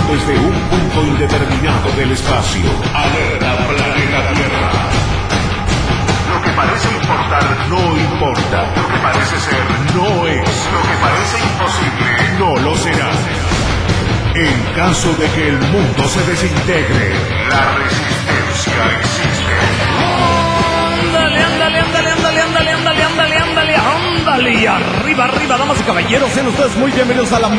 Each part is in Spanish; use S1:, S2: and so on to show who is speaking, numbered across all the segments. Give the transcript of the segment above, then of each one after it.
S1: desde un punto indeterminado del espacio. Alerta planeta Tierra. Lo que parece importar no importa. Lo que parece ser no es. Lo que parece imposible no lo será. En caso de que el mundo se desintegre, la resistencia existe.
S2: Ándale, arriba, damas y caballeros, sean ustedes muy bienvenidos a la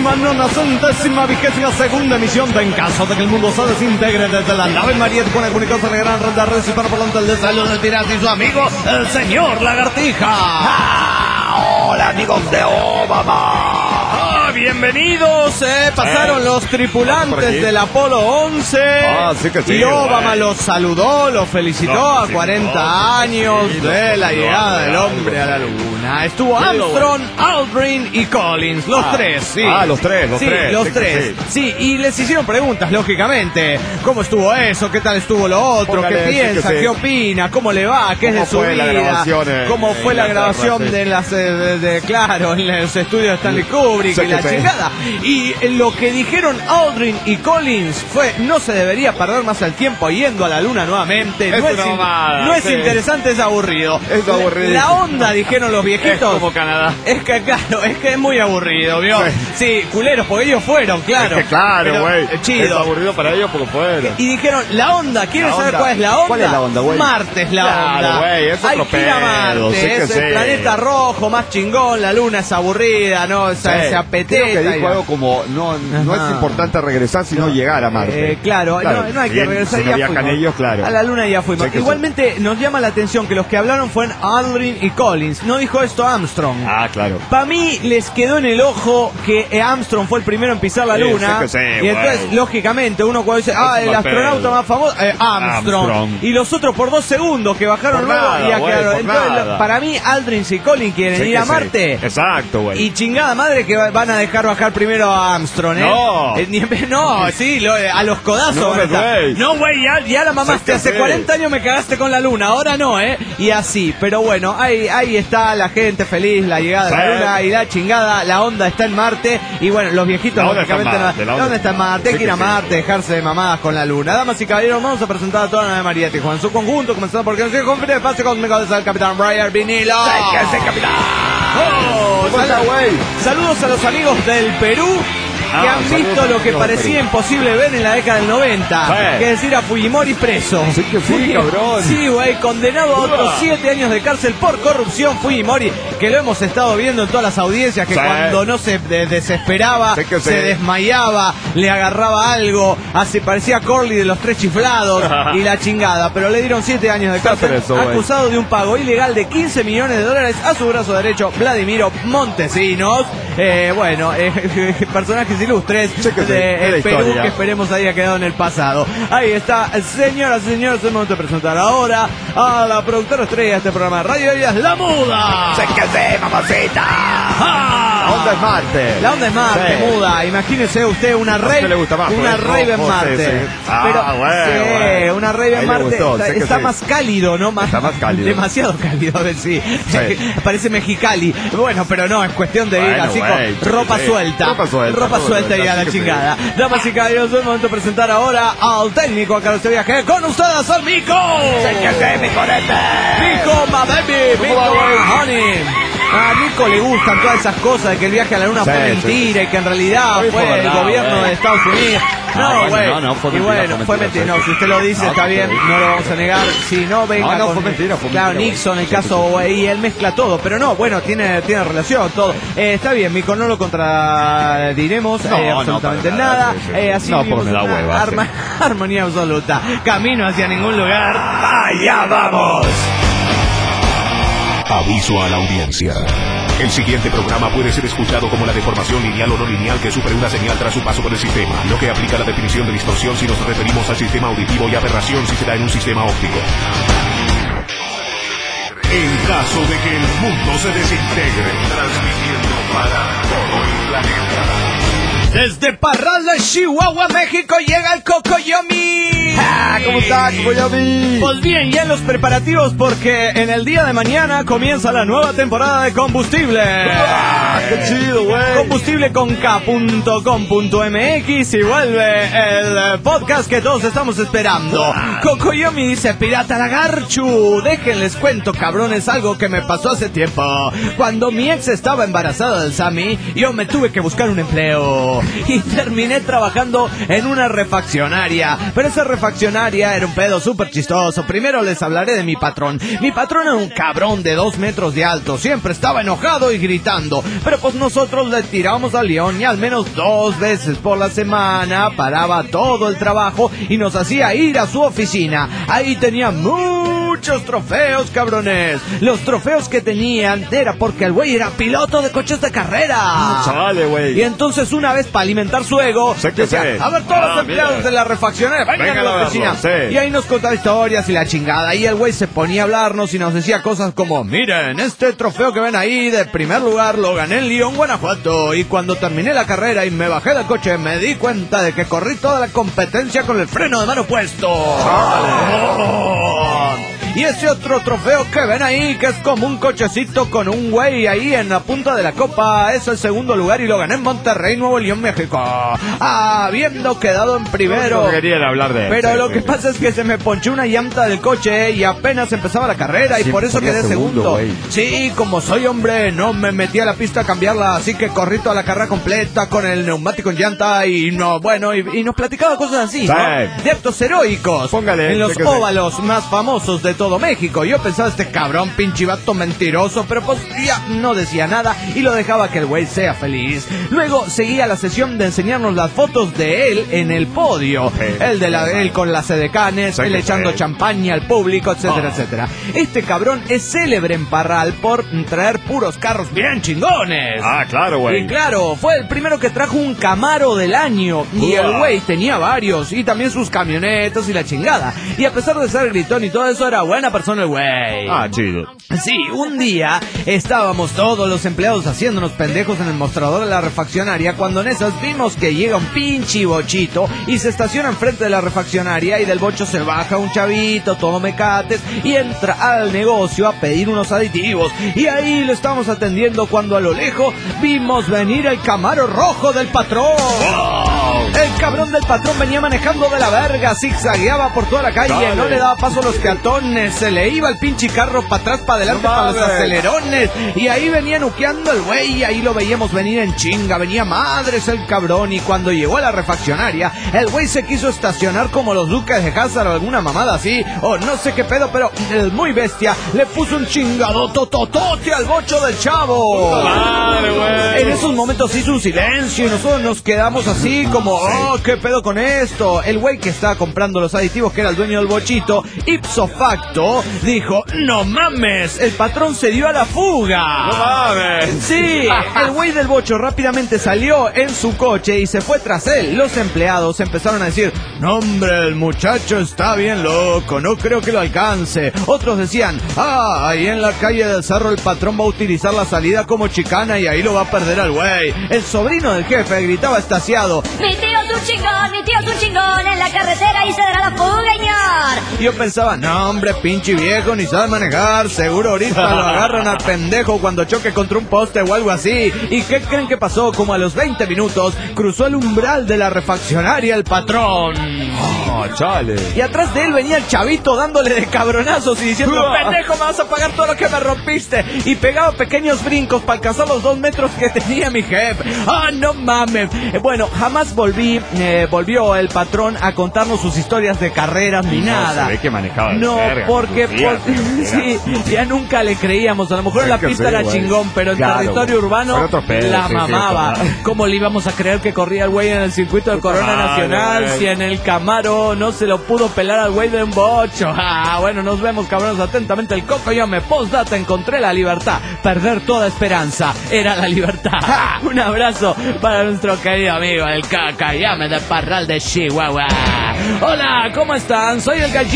S2: 1992ª emisión de En caso de que el mundo se desintegre, desde la nave Mariette con el único de la gran red de redes hispanoparlantes del desayuno del pirata y su amigo, el señor Lagartija.
S3: Hola amigos de Obama.
S2: Bienvenidos, pasaron los tripulantes del Apolo 11
S3: sí que sí,
S2: y Obama los saludó, los felicitó a 40 años de la llegada del hombre a la luna. Estuvo Armstrong, Aldrin y Collins, los tres, sí.
S3: Los tres.
S2: Sí, y les hicieron preguntas, lógicamente. ¿Cómo estuvo eso? ¿Qué tal estuvo lo otro?
S3: Póngale,
S2: ¿Qué piensa? ¿Qué opina? ¿Cómo le va? ¿Qué es de su vida? ¿Cómo fue la grabación de las, claro, en los estudios de Stanley Kubrick y la chingada? Y lo que dijeron Aldrin y Collins fue: no se debería perder más el tiempo yendo a la luna nuevamente. No es interesante, es aburrido.
S3: Es aburrido.
S2: La onda, dijeron los viejitos.
S3: Es como Canadá.
S2: Es que claro, es que es muy aburrido, ¿vio? Sí, culeros, porque ellos fueron, claro.
S3: Es que claro, güey.
S2: Chido.
S3: Es aburrido para ellos porque fueron.
S2: Y dijeron, la onda, ¿quieren saber cuál es la onda?
S3: ¿Cuál es la onda, güey?
S2: Marte es la onda.
S3: Claro, güey, es
S2: hay
S3: otro
S2: que ir a Marte,
S3: sí
S2: es el planeta rojo, más chingón, la luna es aburrida, ¿no? Se apetece.
S3: Creo que dijo algo como, no es importante regresar, sino llegar a Marte.
S2: Claro, no hay que regresar,
S3: si no viajan ellos, claro.
S2: A la luna ya fuimos. Igualmente nos llama la atención que los que hablaron fueron Aldrin y Collins. No dijo esto Armstrong.
S3: Claro.
S2: Para mí les quedó en el ojo que Armstrong fue el primero en pisar la luna. Y entonces, lógicamente, uno cuando dice, el astronauta más famoso, Armstrong. Y los otros por 2 segundos que bajaron luego y ya quedaron. Entonces, para mí, Aldrin y Collins quieren ir a Marte.
S3: Exacto, güey.
S2: Y chingada madre que van a dejar bajar primero a Armstrong, a los codazos. No, güey, ya la mamaste. Hace 40 años me cagaste con la luna, ahora no, Y así. Pero bueno, ahí está la gente feliz, la llegada de la luna y la chingada. La onda está en Marte. Y bueno, los viejitos, lógicamente, la onda está en Marte. Hay que ir a Marte, dejarse de mamadas con la luna. Damas y caballeros, vamos a presentar a toda la nave María Tijuana en su conjunto, comenzando porque no se confía el espacio cósmico del capitán Brian Vinilo.
S3: ¡Sí, capitán!
S2: Saludos a los amigos del Perú que han visto lo que parecía imposible ver en la década del 90, que es decir, a Fujimori preso.
S3: Sí, cabrón.
S2: Sí, güey, condenado a otros 7 años de cárcel por corrupción. Fujimori, que lo hemos estado viendo en todas las audiencias, que cuando no se desesperaba, se desmayaba, le agarraba algo, parecía Corley de los 3 chiflados y la chingada, pero le dieron 7 años de cárcel, acusado de un pago ilegal de $15 millones a su brazo derecho, Vladimiro Montesinos. Personajes ilustres del Perú que esperemos haya quedado en el pasado. Ahí está, señoras y señores, es momento de presentar ahora a la productora estrella de este programa de radio, ella es La Muda.
S3: ¡Se que sí, mamacita! La onda es Marte.
S2: La onda es Marte, Muda. Imagínese usted una rave en Marte. Una rave en Marte. Está más cálido, ¿no?
S3: Está más cálido.
S2: Demasiado cálido, a ver si. Parece Mexicali. Bueno, pero no, es cuestión de ir así con ropa suelta. Ropa suelta y a la chingada. Damas y caballeros, es el momento de presentar ahora al técnico a carro de viaje. Con ustedes, al Mico.
S3: Mico,
S2: Mico Honey. A Nico le gustan todas esas cosas de que el viaje a la luna fue mentira y que en realidad fue el gobierno de Estados Unidos. Fue mentira. No, si usted lo dice, está bien, no lo vamos a negar. Si no, venga con...
S3: fue mentira.
S2: Claro, Nixon, el caso, y él mezcla todo, pero no, bueno, tiene relación, todo. Está bien, Mico, no lo contradiremos absolutamente nada. Así
S3: porque me da hueva.
S2: Armonía absoluta. Camino hacia ningún lugar. ¡Allá vamos!
S1: Aviso a la audiencia. El siguiente programa puede ser escuchado como la deformación lineal o no lineal que sufre una señal tras su paso por el sistema, lo que aplica la definición de distorsión si nos referimos al sistema auditivo y aberración si se da en un sistema óptico. En caso de que el mundo se desintegre, transmitiendo para todo el planeta.
S2: Desde Parral de Chihuahua, México, llega el Cocoyomi.
S3: ¿Cómo está, Cocoyomi?
S2: Pues bien, ya en los preparativos porque en el día de mañana comienza la nueva temporada de Combustible.
S3: ¡Qué chido, güey!
S2: Combustible con K.com.mx y vuelve el podcast que todos estamos esperando. Cocoyomi dice, Pirata Lagarchu, déjenles cuento, cabrones, algo que me pasó hace tiempo. Cuando mi ex estaba embarazada del Sammy, yo me tuve que buscar un empleo y terminé trabajando en una refaccionaria. Pero esa refaccionaria era un pedo súper chistoso. Primero les hablaré de mi patrón. Mi patrón era un cabrón de 2 metros de alto. Siempre estaba enojado y gritando. Pero pues nosotros le tiramos al león y al menos 2 veces por la semana paraba todo el trabajo y nos hacía ir a su oficina. Ahí tenía muchos trofeos, cabrones. Los trofeos que tenían era porque el güey era piloto de coches de carrera.
S3: Chale, güey.
S2: Y entonces una vez para alimentar su ego, decía, a ver todos los empleados de la refaccionaria, vengan a la oficina. Y ahí nos contaba historias y la chingada. Y el güey se ponía a hablarnos y nos decía cosas como, miren, este trofeo que ven ahí de primer lugar lo gané en León, Guanajuato. Y cuando terminé la carrera y me bajé del coche, me di cuenta de que corrí toda la competencia con el freno de mano puesto. Y ese otro trofeo que ven ahí, que es como un cochecito con un güey ahí en la punta de la copa, es el segundo lugar y lo gané en Monterrey, Nuevo León, México. Habiendo quedado en primero.
S3: No querían hablar de
S2: pero lo que pasa es que se me ponchó una llanta del coche y apenas empezaba la carrera y por eso quedé segundo. Sí, como soy hombre, no me metí a la pista a cambiarla, así que corrí toda la carrera completa con el neumático en llanta y no, bueno, y nos platicaba cosas así, ¿no? De actos heroicos.
S3: Póngale,
S2: en los óvalos más famosos de todo México. Yo pensaba, este cabrón, pinche vato mentiroso, pero pues ya no decía nada y lo dejaba que el güey sea feliz. Luego seguía la sesión de enseñarnos las fotos de él en el podio. Él con las edecanes, él echando champaña al público, etcétera, etcétera. Este cabrón es célebre en Parral por traer puros carros bien chingones.
S3: Ah, claro, güey.
S2: Y claro, fue el primero que trajo un Camaro del año. Y el güey tenía varios. Y también sus camionetas y la chingada. Y a pesar de ser gritón y todo eso, era buena persona el güey.
S3: Ah, chido.
S2: Sí, un día estábamos todos los empleados haciéndonos pendejos en el mostrador de la refaccionaria cuando en esas vimos que llega un pinche bochito y se estaciona enfrente de la refaccionaria y del bocho se baja un chavito todo mecates y entra al negocio a pedir unos aditivos. Y ahí lo estábamos atendiendo cuando a lo lejos vimos venir el Camaro rojo del patrón. El cabrón del patrón venía manejando de la verga, zigzagueaba por toda la calle, no le daba paso a los peatones, se le iba el pinche carro para atrás, para adelante, para los acelerones, y ahí venía nuqueando el güey, y ahí lo veíamos venir en chinga, venía madres el cabrón, y cuando llegó a la refaccionaria, el güey se quiso estacionar como los duques de Hazard o alguna mamada así, o no sé qué pedo, pero el muy bestia le puso un chingado tototote al bocho del chavo. En esos momentos hizo un silencio y nosotros nos quedamos así como, oh, qué pedo con esto. El güey que estaba comprando los aditivos, que era el dueño del bochito, ipso facto, dijo, no mames, el patrón se dio a la fuga.
S3: No mames.
S2: Sí, el güey del bocho rápidamente salió en su coche y se fue tras él. Los empleados empezaron a decir, no hombre, el muchacho está bien loco, no creo que lo alcance. Otros decían, ahí en la calle del Cerro el patrón va a utilizar la salida como chicana y ahí lo va a perder al güey. El sobrino del jefe gritaba extasiado,
S4: mi tío es un chingón en la carretera y se dará la fuga, señor.
S2: Yo pensaba, no hombre, pinche viejo, ni sabe manejar, seguro ahorita lo agarran al pendejo cuando choque contra un poste o algo así. ¿Y qué creen que pasó? Como a los 20 minutos cruzó el umbral de la refaccionaria el patrón.
S3: Chale.
S2: Y atrás de él venía el chavito dándole de cabronazos y diciendo, pendejo, me vas a pagar todo lo que me rompiste. Y pegaba pequeños brincos para alcanzar los 2 metros que tenía mi jefe. No mames. Bueno, jamás volvió el patrón a contarnos sus historias de carreras ni nada.
S3: Se ve que manejaba de
S2: no,
S3: verga,
S2: porque sí, ya nunca le creíamos. A lo mejor en la pista era chingón, pero en territorio urbano la mamaba. ¿Cómo le íbamos a creer que corría el güey en el circuito de Corona Nacional si en el Camaro no se lo pudo pelar al güey de un bocho? Bueno, nos vemos, cabrones. Atentamente el Cocoyomi. Postdata, encontré la libertad. Perder toda esperanza era la libertad. Un abrazo para nuestro querido amigo el Cocoyomi de Parral de Chihuahua. Hola, ¿cómo están? Soy el Gallito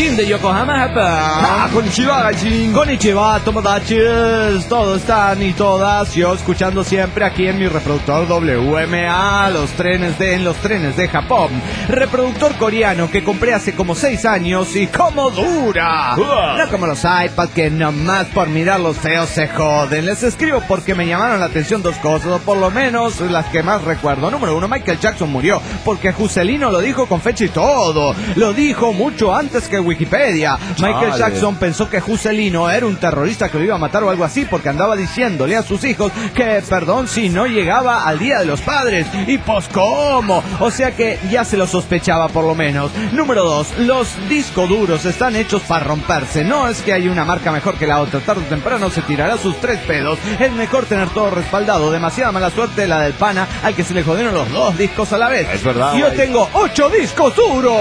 S2: Gaijin de Yokohama, Japón.
S3: Konnichiwa, Gaijin.
S2: Konnichiwa, tomodachis. Todos están y todas. Yo escuchando siempre aquí en mi reproductor WMA, en los trenes de Japón. Reproductor coreano que compré hace como 6 años y como dura. No como los iPads que nomás por mirar los feos se joden. Les escribo porque me llamaron la atención 2 cosas, o por lo menos las que más recuerdo. Número 1, Michael Jackson murió porque Juscelino lo dijo con fecha y todo. Lo dijo mucho antes que Wikipedia. Michael Jackson pensó que Juscelino era un terrorista que lo iba a matar o algo así porque andaba diciéndole a sus hijos que perdón si no llegaba al Día de los Padres. Y pues ¿cómo? O sea que ya se lo sospechaba por lo menos. Número 2, los discos duros están hechos para romperse. No es que haya una marca mejor que la otra. Tarde o temprano se tirará sus 3 pedos. Es mejor tener todo respaldado. Demasiada mala suerte la del pana al que se le jodieron los 2 discos a la vez.
S3: Es verdad.
S2: Yo tengo 8 discos duros.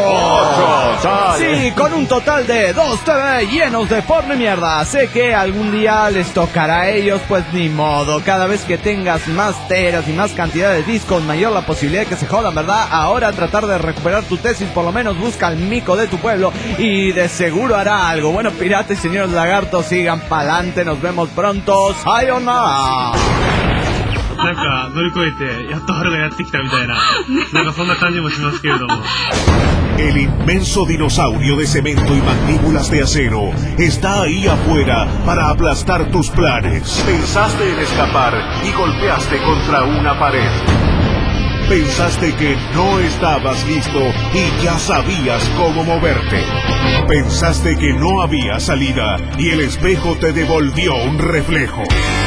S3: 8,
S2: sí, con un total de 2 TV llenos de porno y mierda. Sé que algún día les tocará a ellos, pues ni modo. Cada vez que tengas más teras y más cantidad de discos, mayor la posibilidad de que se jodan, ¿verdad? Ahora tratar de recuperar tu tesis, por lo menos busca al mico de tu pueblo y de seguro hará algo. Bueno, piratas y señores lagartos, sigan pa'lante. Nos vemos pronto. ¡Sayonara!
S5: なんか乗り越えてやっと春がやってきたみたいななんかそんな感じもしますけれども
S1: El inmenso dinosaurio de cemento y mandíbulas de acero está ahí afuera para aplastar tus planes. Pensaste en escapar y golpeaste contra una pared. Pensaste que no estabas listo y ya sabías cómo moverte. Pensaste que no había salida y el espejo te devolvió un reflejo.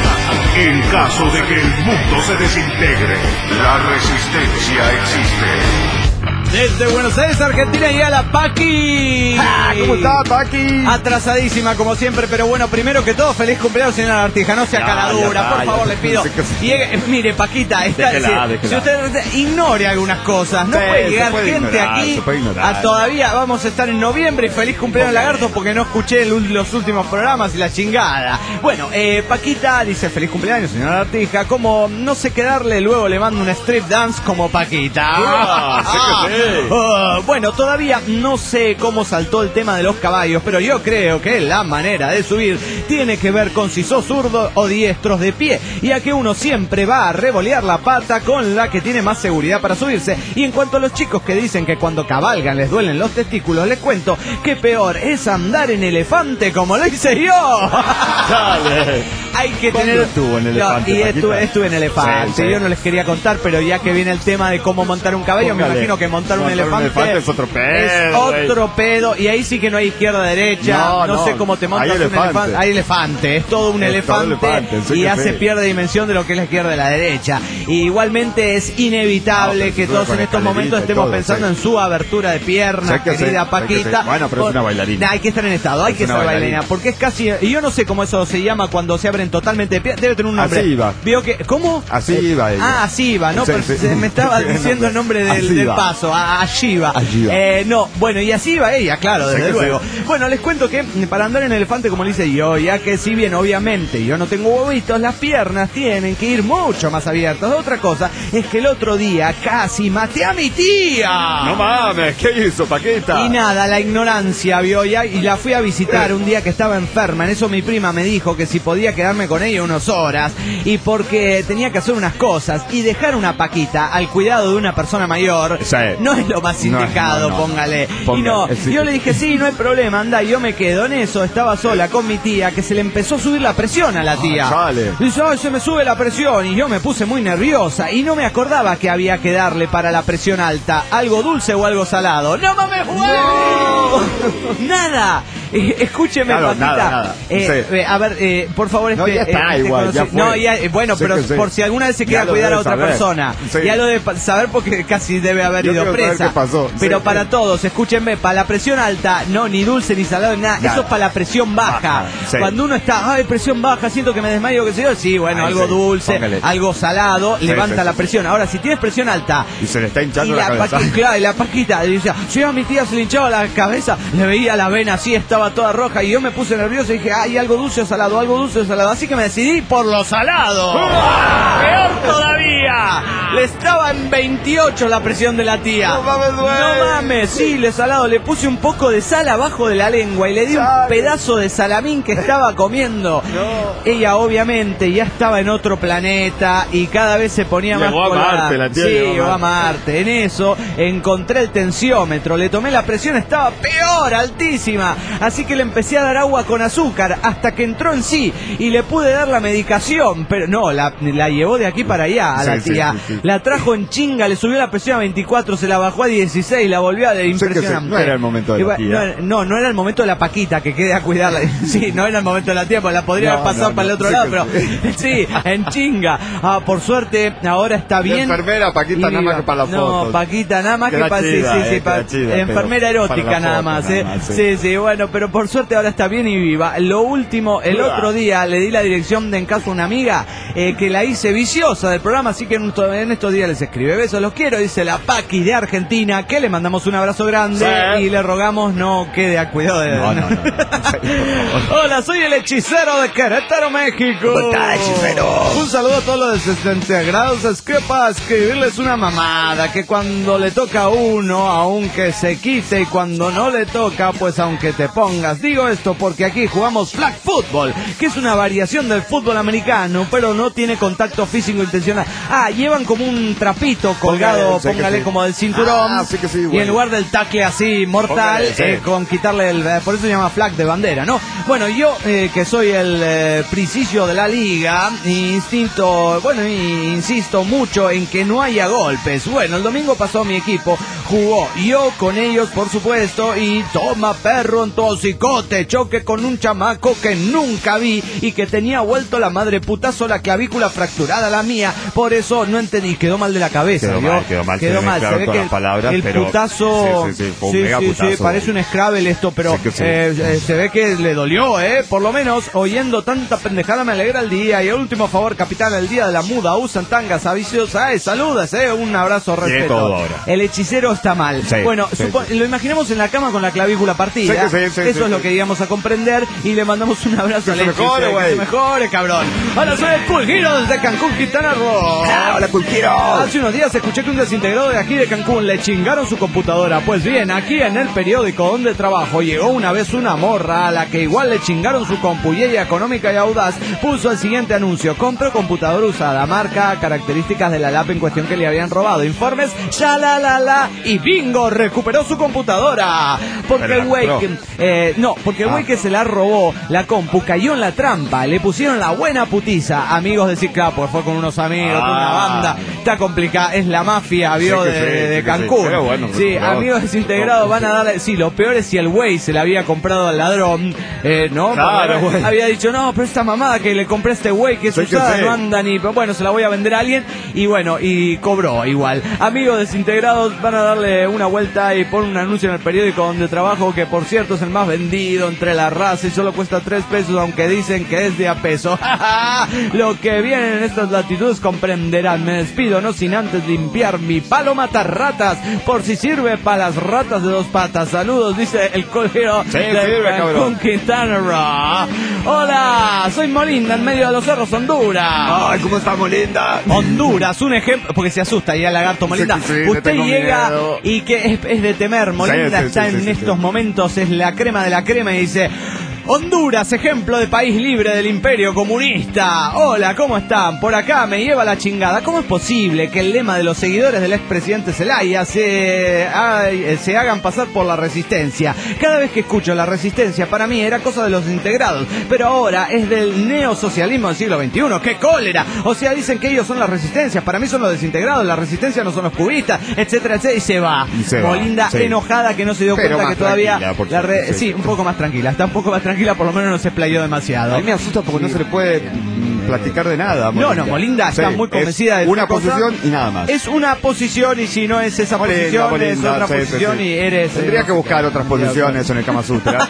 S1: En caso de que el mundo se desintegre, la resistencia existe.
S2: Desde Buenos Aires, Argentina, llega la Paqui.
S3: ¿Cómo está, Paqui?
S2: Atrasadísima como siempre, pero bueno, primero que todo, feliz cumpleaños, señora Artija. No sea caradura, por favor, les pido. Mire, Paquita, déjela. Si usted ignore algunas cosas, no puede llegar gente aquí. Todavía vamos a estar en noviembre y feliz cumpleaños, lagarto, porque no escuché los últimos programas y la chingada. Bueno, Paquita dice feliz cumpleaños, señora Artija. Como no sé qué darle, luego le mando un strip dance como Paquita. Bueno, todavía no sé cómo saltó el tema de los caballos, pero yo creo que la manera de subir tiene que ver con si sos zurdo o diestros de pie, ya que uno siempre va a revolear la pata con la que tiene más seguridad para subirse. Y en cuanto a los chicos que dicen que cuando cabalgan les duelen los testículos, les cuento que peor es andar en elefante como lo hice yo.
S3: Dale.
S2: Hay que tener...
S3: estuvo en elefante?
S2: No, y estuve en elefante. Sí. Yo no les quería contar, pero ya que viene el tema de cómo montar un caballo, me imagino que montar un elefante
S3: es otro pedo.
S2: Es otro pedo. Y ahí sí que no hay izquierda-derecha. No sé cómo te montas un elefante. Hay elefante. Es todo un elefante. Y ya se pierde dimensión de lo que es la izquierda y la derecha. Y igualmente es inevitable que todos en estos momentos estemos pensando en su abertura de piernas, querida Paquita.
S3: Bueno, pero es una bailarina.
S2: Hay que estar en estado, hay que ser bailarina. Porque es casi... Y yo no sé cómo eso se llama cuando se abren totalmente de piernas. Debe tener un nombre.
S3: Así iba.
S2: ¿Vio que, ¿cómo?
S3: Así iba ella.
S2: Así iba, ¿no? Pero me estaba diciendo el nombre del paso. Ashiva. No, bueno, y así iba ella, claro, desde luego. Bueno, les cuento que para andar en elefante, como le hice yo, ya que si bien obviamente yo no tengo huevitos, las piernas tienen que ir mucho más abiertas. Otra cosa es que el otro día casi maté a mi tía.
S3: No mames, ¿qué hizo, Paquita?
S2: Y nada, la ignorancia, vio ya, y la fui a visitar un día que estaba enferma. En eso mi prima me dijo que si podía quedarme con ella unas horas, y porque tenía que hacer unas cosas, y dejar una Paquita al cuidado de una persona mayor, no es lo más indicado, póngale. Y no, yo le dije, sí, no hay problema, anda, yo me quedo. En eso estaba sola con mi tía, que se le empezó a subir la presión a la tía. Dice, ay, se me sube la presión, y yo me puse muy nerviosa, y no me acordaba que había que darle para la presión alta, algo dulce o algo salado. ¡No mames, nada! Escúcheme, Paquita.
S3: Nada.
S2: A ver, por favor,
S3: no, ya está, igual, ya fue.
S2: No, ya, bueno, pero por si alguna vez se queda cuidar a otra persona. Ya lo de saber porque casi debe haber ido presa. Pero para todos, escúchenme, para la presión alta, no, ni dulce ni salado, nada. Eso es para la presión baja. Cuando uno está, ay, presión baja, siento que me desmayo, qué sé yo. Sí, bueno, algo dulce, algo salado, levanta la presión. Ahora, si tienes presión alta
S3: y se le está hinchando la cabeza.
S2: Claro, y la Paquita, decía, yo a mi tía se le hinchaba la cabeza, le veía la vena así, está estaba toda roja y yo me puse nervioso y dije, hay algo dulce o salado, así que me decidí por lo salado. Peor todavía, le estaba en 28 la presión de la tía.
S3: No mames,
S2: sí, le salado, le puse un poco de sal abajo de la lengua y le di un pedazo de salamín que estaba comiendo. Ella obviamente ya estaba en otro planeta y cada vez se ponía más colorada.
S3: La tía
S2: llegó a Marte. En eso encontré el tensiómetro, le tomé la presión, estaba peor, altísima, así que le empecé a dar agua con azúcar hasta que entró en sí y le pude dar la medicación, pero no, la llevó de aquí para allá a la tía, la trajo en chinga, le subió la presión a 24, se la bajó a 16, la volvió a impresionante.
S3: No era el momento de la tía.
S2: No era el momento de la Paquita que quede a cuidarla. Sí, no era el momento de la tía, porque la podría haber pasado para el otro lado, pero sí, en chinga. Por suerte, ahora está bien.
S3: La enfermera, Paquita, nada más que para la foto.
S2: No, Paquita, nada más que para... enfermera erótica nada más, Sí, bueno, pero por suerte ahora está bien y viva. Lo último, el otro día le di la dirección de en casa a una amiga que la hice viciosa del programa, así que en estos días les escribe. Besos, los quiero, dice la Paqui de Argentina, que le mandamos un abrazo grande y le rogamos no quede a cuidado de...
S3: No.
S2: Hola, soy el hechicero de Querétaro, México.
S3: ¿Cómo está, hechicero?
S2: Un saludo a todos los desintegrados. Es que para escribirles una mamada, que cuando le toca a uno, aunque se quite, y cuando no le toca, pues aunque te pongas. Digo esto porque aquí jugamos flag football, que es una variación del fútbol americano, pero no tiene contacto físico intencional. Llevan como un trapito colgado, póngale como del cinturón,
S3: sí que sí,
S2: y en lugar del tackle así mortal, con quitarle por eso se llama flag de bandera, ¿no? Bueno, yo que soy el preciso de la liga, insisto mucho en que no haya golpes. Bueno, el domingo pasó mi equipo, jugó yo con ellos, por supuesto, y toma perro en tu hocicote, choque con un chamaco que nunca vi y que tenía vuelto la madre putazo, la clavícula fracturada la mía, por eso no entendí, quedó mal de la cabeza,
S3: quedó mal,
S2: se ve que el putazo,
S3: fue un mega putazo.
S2: Parece un Scrabble esto, pero se ve que le dolió, por lo menos oyendo tanta pendejada me alegra el día. Y el último favor, capitán, el día de la muda usan tangas aviciosas, saludas, un abrazo, respeto. El hechicero está mal. Bueno, lo imaginemos en la cama con la clavícula partida. Eso es lo que íbamos a comprender y le mandamos un abrazo al hechicero. Que se mejore, cabrón. Hola, soy el Cool Hero desde Cancún, Quintana Roo.
S3: Hola, Cool Hero.
S2: Hace unos días escuché que un desintegrado de aquí de Cancún le chingaron su computadora. Pues bien, aquí en el periódico donde trabajo llegó una vez una morra a la que igual le chingaron su compu y ella, económica y audaz, puso el siguiente anuncio: compro computadora usada, marca, características de la lap en cuestión que le habían robado, informes, shalalala, y bingo, recuperó su computadora. Porque el güey que se la robó la compu cayó en la trampa, le pusieron la buena putiza. Amigos de Cicla, pues fue con unos amigos, una banda, está complicada, es la mafia, de Cancún. Amigos desintegrados van a darle, lo peor es si el güey se la había comprado al ladrón, ¿no? Claro, había dicho, no, pero esta mamada que le compré a este güey que es usada, no anda ni, bueno, se la voy a vender a alguien, y cobró igual. Amigos desintegrados van a darle una vuelta y ponen un anuncio en el periódico donde trabajo, que por cierto es el más vendido entre la raza y solo cuesta 3 pesos, aunque dicen que es de a peso. Lo que vienen en estas latitudes comprenderán. Me despido, no sin antes limpiar mi palo matarratas, por si sirve para las ratas de 2 patas. Saludos, dice el colero de Cancún, Quintana Roo. Hola, soy Molinda, en medio de los cerros, Honduras.
S3: Ay, ¿cómo está Molinda?
S2: Honduras, un ejemplo, porque se asusta ya el lagarto Molinda. Usted llega miedo. Y que es de temer. Molinda está en estos momentos, es la crema de la crema y dice: Honduras, ejemplo de país libre del imperio comunista. Hola, ¿cómo están? Por acá me lleva la chingada. ¿Cómo es posible que el lema de los seguidores del expresidente Zelaya se hagan pasar por la resistencia? Cada vez que escucho la resistencia, para mí era cosa de los integrados, pero ahora es del neosocialismo del siglo XXI. ¡Qué cólera! O sea, dicen que ellos son las resistencias, para mí son los desintegrados, la resistencia no son los cubistas, etcétera, etcétera, y se va. Molinda enojada que no se dio cuenta que todavía... Sí, un poco más tranquila, está un poco más tranquila, por lo menos no se explayó demasiado.
S3: A mí me asusta porque no se le puede platicar de nada.
S2: No, Molinda está muy convencida de
S3: una posición y nada más.
S2: Es una posición y si no es esa posición, Molinda, es otra posición y eres...
S3: Tendría que buscar otras posiciones en el Kama Sutra.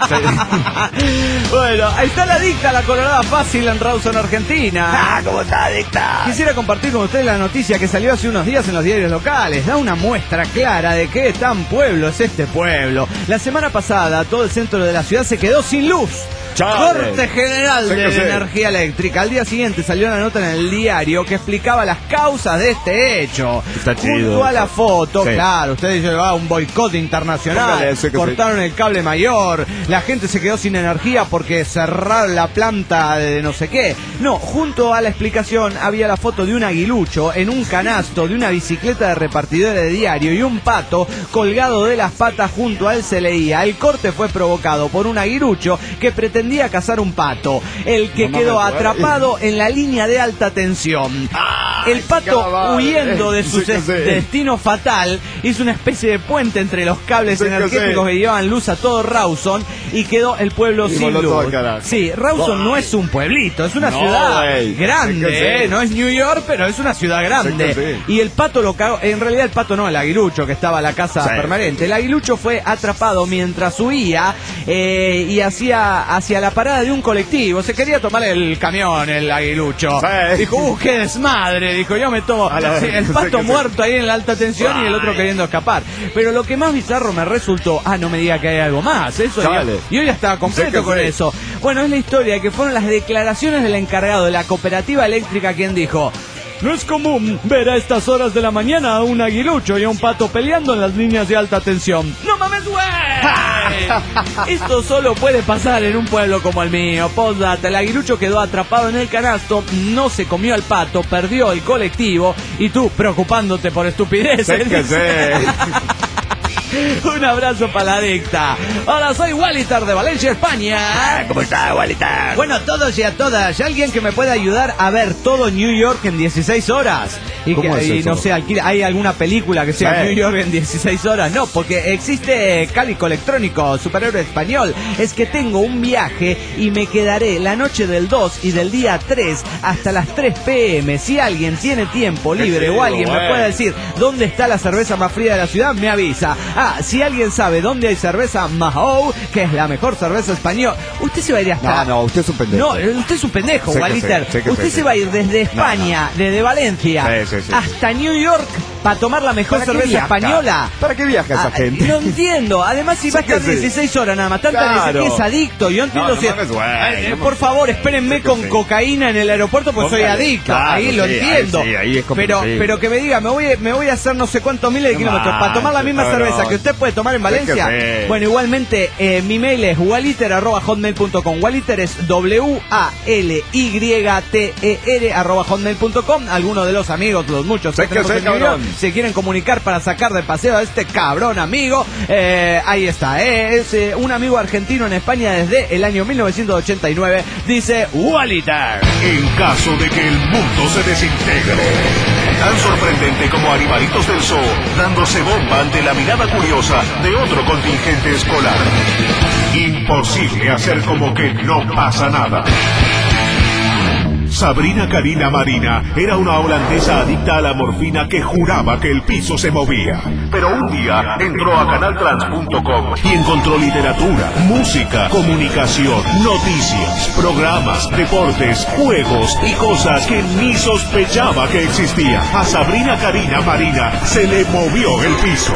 S2: Bueno, ahí está la adicta, la colorada fácil en Rawson, Argentina.
S3: ¿Cómo está, adicta?
S2: Quisiera compartir con ustedes la noticia que salió hace unos días en los diarios locales. Da una muestra clara de qué tan pueblo es este pueblo. La semana pasada todo el centro de la ciudad se quedó sin luz. Corte general de energía eléctrica. Al día siguiente salió una nota en el diario que explicaba las causas de este hecho.
S3: Está chido.
S2: Junto a la foto, claro, ustedes llevaban un boicot internacional, cortaron el cable mayor, la gente se quedó sin energía porque cerraron la planta de no sé qué. No, junto a la explicación había la foto de un aguilucho en un canasto de una bicicleta de repartidora de diario y un pato colgado de las patas junto a él se leía: el corte fue provocado por un aguilucho que pretendía cazar un pato, el que quedó atrapado en la línea de alta tensión. El pato, huyendo de su destino fatal, hizo una especie de puente entre los cables energéticos que llevaban luz a todo Rawson y quedó el pueblo sin luz. Sí, Rawson no es un pueblito, es una ciudad grande, no es New York, pero es una ciudad grande. Y el pato lo cagó, en realidad el pato no, el aguilucho que estaba en la casa permanente. El aguilucho fue atrapado mientras huía y hacia la parada de un colectivo. Se quería tomar el camión el aguilucho. Dijo, qué desmadre. Dijo, yo me tomo el pato muerto ahí en la alta tensión y el otro queriendo escapar. Pero lo que más bizarro me resultó, no me diga que hay algo más. Eso yo ya estaba completo con eso. Bueno, es la historia que fueron las declaraciones del encargado de la cooperativa eléctrica quien dijo: no es común ver a estas horas de la mañana a un aguilucho y a un pato peleando en las líneas de alta tensión. ¡No mames, güey! Esto solo puede pasar en un pueblo como el mío. Postdata, el aguilucho quedó atrapado en el canasto, no se comió al pato, perdió el colectivo y tú preocupándote por estupideces. Un abrazo para la adicta. Hola, soy Waliter de Valencia, España.
S3: ¿Cómo está, Waliter?
S2: Bueno, a todos y a todas, alguien que me pueda ayudar a ver todo New York en 16 horas. No sé, ¿hay alguna película que sea New York en 16 horas? No, porque existe Cálico Electrónico, superhéroe español. Es que tengo un viaje y me quedaré la noche del 2 y del día 3 hasta las 3 p.m. Si alguien tiene tiempo libre o alguien me puede decir dónde está la cerveza más fría de la ciudad, me avisa. Si alguien sabe dónde hay cerveza Mahou, que es la mejor cerveza española, usted se va a ir hasta...
S3: No, usted es un pendejo.
S2: No, usted es un pendejo, Waliter. Usted se va a ir desde España, desde Valencia, hasta New York para tomar la mejor cerveza española.
S3: ¿Para qué viaja esa gente?
S2: No entiendo. Además, si va a estar 16 horas nada más, tanta dice que es adicto. Yo entiendo por favor, espérenme con cocaína en el aeropuerto porque soy adicto. Ahí lo entiendo.
S3: Ahí es
S2: pero que me diga, me voy a hacer no sé cuántos miles de kilómetros para tomar la misma cerveza que usted puede tomar en Valencia. Bueno, igualmente, mi mail es waliter@hotmail.com. Waliter es WALYTER@hotmail.com. Algunos de los amigos, los muchos que tenemos en New York, se quieren comunicar para sacar de paseo a este cabrón amigo. Ahí está, es un amigo argentino en España desde el año 1989. Dice Waliter.
S1: En caso de que el mundo se desintegre, tan sorprendente como animalitos del zoo, dándose bomba ante la mirada curiosa de otro contingente escolar. Imposible hacer como que no pasa nada. Sabrina Karina Marina era una holandesa adicta a la morfina que juraba que el piso se movía. Pero un día entró a canaltrans.com y encontró literatura, música, comunicación, noticias, programas, deportes, juegos y cosas que ni sospechaba que existían. A Sabrina Karina Marina se le movió el piso.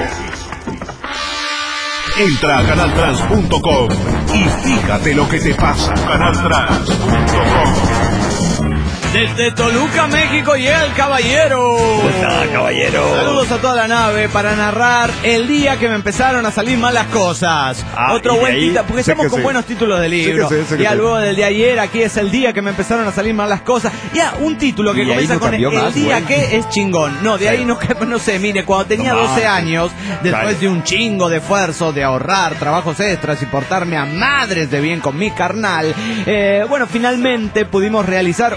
S1: Entra a canaltrans.com y fíjate lo que te pasa. Canaltrans.com.
S2: Desde Toluca, México, llega el caballero.
S3: ¿Cómo está, caballero?
S2: Saludos a toda la nave para narrar el día que me empezaron a salir malas cosas. Otro buen título, porque estamos con buenos títulos de libro. Ya luego del de ayer, aquí es el día que me empezaron a salir malas cosas. Ya, un título que comienza con el día que es chingón. No, de ahí no sé, mire, cuando tenía 12 años, después de un chingo de esfuerzo, de ahorrar, trabajos extras y portarme a madres de bien con mi carnal, bueno, finalmente pudimos realizar un sueño.